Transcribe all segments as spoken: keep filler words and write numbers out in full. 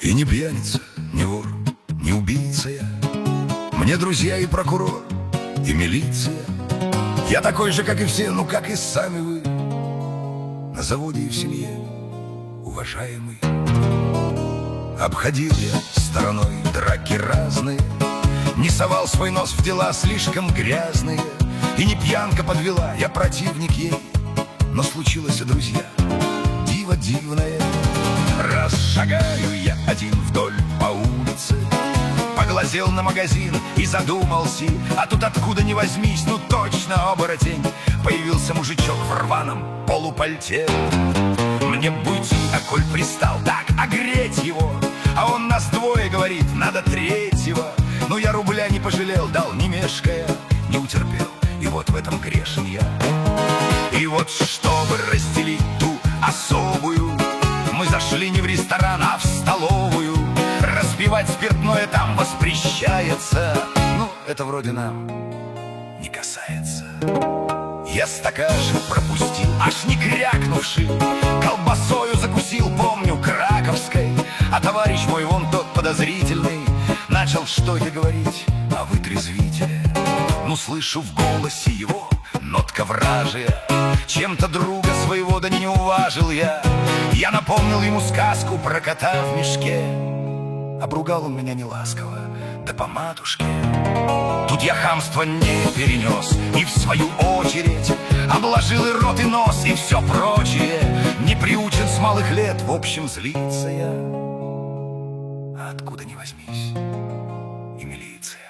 И не пьяница, не вор, не убийца я. Мне друзья и прокурор, и милиция. Я такой же, как и все, ну как и сами вы. На заводе и в семье уважаемый. Обходил я стороной драки разные, не совал свой нос в дела слишком грязные. И не пьянка подвела, я противник ей. Но случилось, друзья, диво дивное. Раз шагаю я один вдоль по улице, поглазел на магазин и задумался. А тут откуда ни возьмись, ну точно оборотень. Появился мужичок в рваном полупальте. Мне буйти, а коль пристал, так огреть его. А он нас двое говорит, надо третьего. Но я рубля не пожалел, дал не мешкая, не утерпел, и вот в этом грешен я. И вот чтобы разделить ту особую, мы зашли не в ресторан, а в столовую. Распивать спиртное там воспрещается. Ну, это вроде нам не касается. Я стакашек пропустил, аж не крякнувши, колбасою закусил, помню, краковской. А товарищ мой, вон тот подозрительный, начал что-то говорить, а вы трезвите. Ну, слышу в голосе его нотка вражия. Чем-то друга своего да не уважил я. Я напомнил ему сказку про кота в мешке. Обругал он меня неласково, да по матушке. Тут я хамство не перенес и в свою очередь обложил и рот, и нос, и все прочее. Не приучен с малых лет, в общем, злиться я. А откуда ни возьмись, и милиция.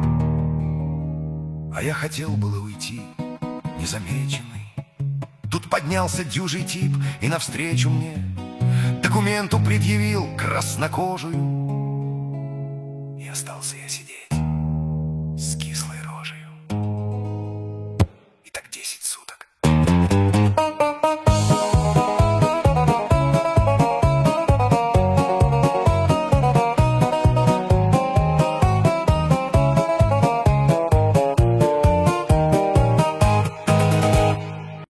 А я хотел было уйти незамеченный. Тут поднялся дюжий тип и навстречу мне документу предъявил краснокожую. И остался я сидеть